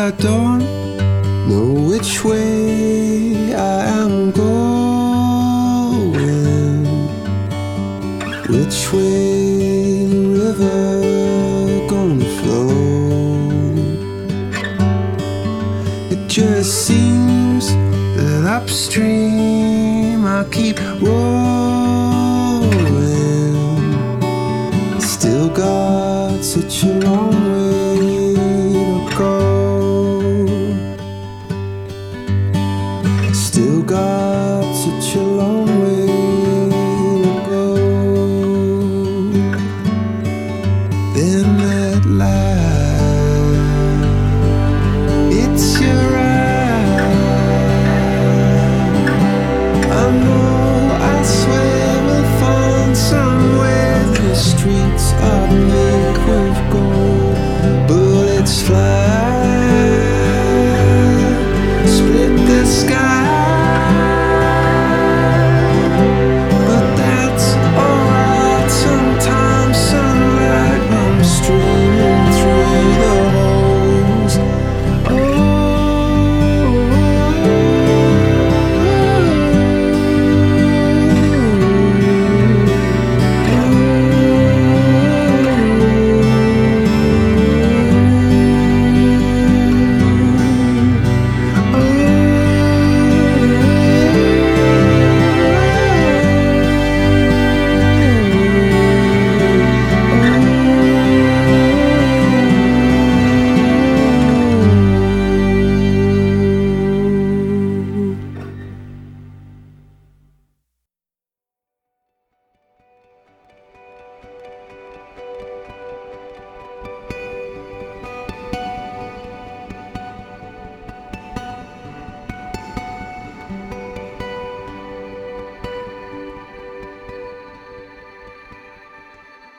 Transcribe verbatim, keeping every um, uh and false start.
I don't know which way I am going, which way the river gonna flow. It just seems that upstream I keep rolling, still got such a long way